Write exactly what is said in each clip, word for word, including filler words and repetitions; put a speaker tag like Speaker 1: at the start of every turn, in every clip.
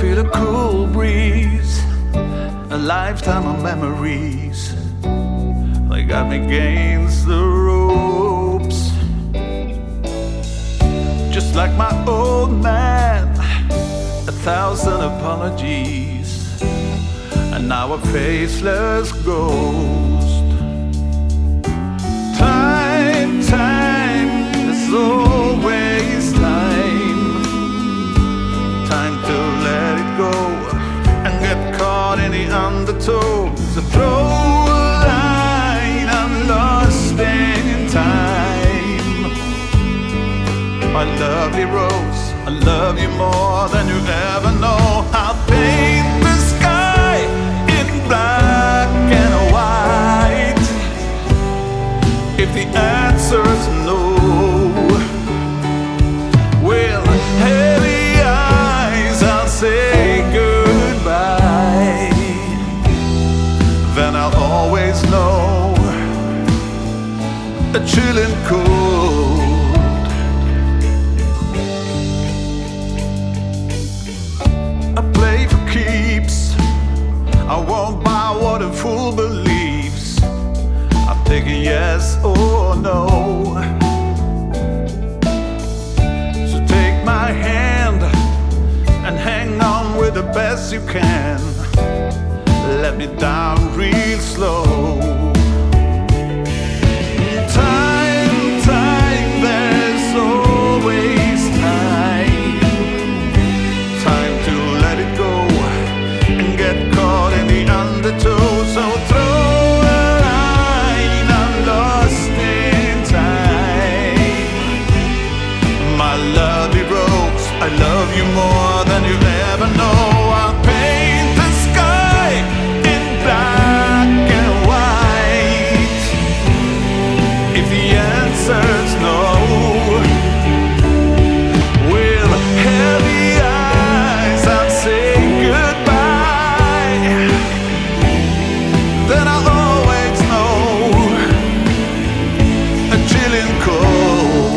Speaker 1: feel a cool breeze, a lifetime of memories. They got me against the ropes, just like my old man. A thousand apologies, and now a faceless ghost. Time, time, there's always time. Time to let it go and get caught in the undertow. So throw a line, I'm lost in time. My lovely rose, I love you more than you ever know. I'll paint the sky in black and white. If the answer's no, with heavy eyes I'll say goodbye. Then I'll always know a chilling cold. I won't buy what a fool believes. I'm taking yes or no. So take my hand and hang on with the best you can. Let me down real slow. Time, time, there's always time. Time to let it go and get caught in the undertow. So throw a line, I'm lost in time. My lovely rose, I love you more than you ever know. I'll paint the sky in black and white. If the answer's no, with heavy eyes I'll say goodbye. Then I'll always know a chilling cold.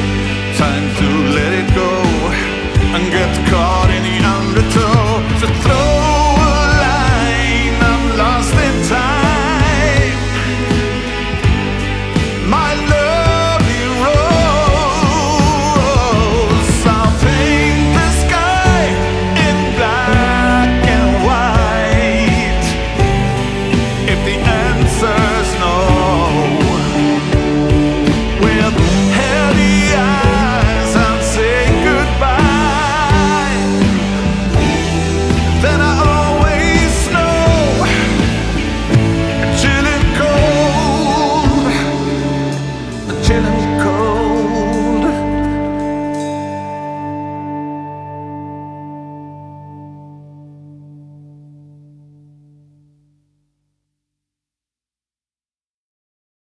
Speaker 1: Caught in the undertow, so throw